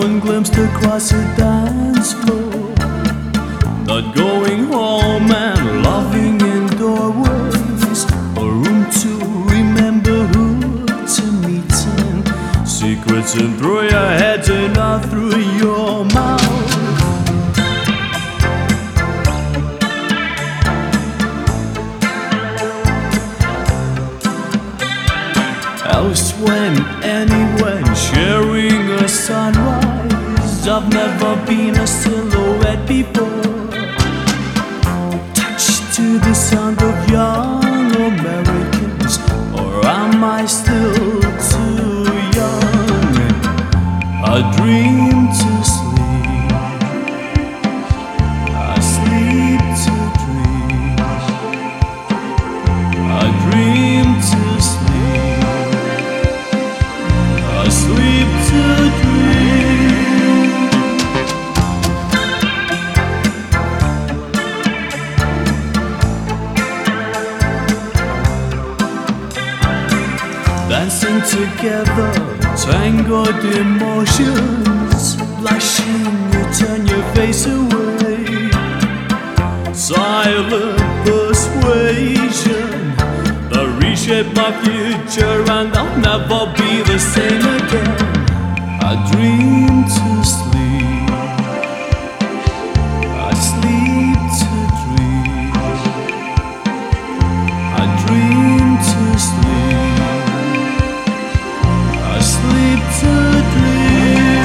Someone glimpsed across a dance floor, not going home and loving in doorways, a room to remember who to meet in, secrets and through your head and not through your mouth. Elsewhere, anywhere, sharing a sunrise. I've never been a silhouette before, touched to the sound of young Americans, or am I still too young? I dream to sleep, I sleep to dream, I dream to sleep, I sleep to dream. Dancing together, tangled emotions, blushing, you turn your face away. Silent persuasion that reshape my future, and I'll never be the same again. I dream to sleep, I sleep to dream, I dream to sleep, I sleep to dream.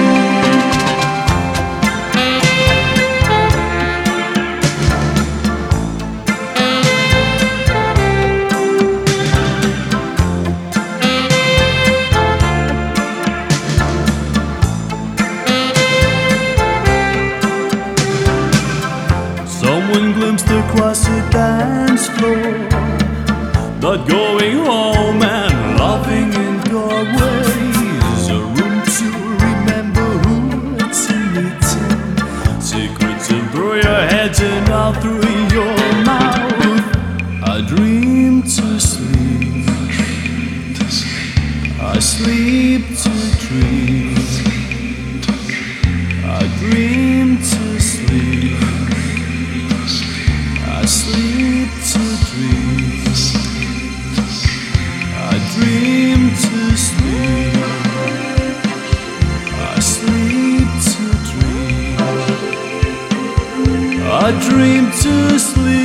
Someone glimpsed across a dance floor, not going home and loving in doorways, a room to remember who to meet in, secrets in through your head and out through your mouth. I dream to sleep, I sleep to dream, I dream to sleep, I sleep to dream, I dream to sleep, I sleep to dream, I dream to sleep.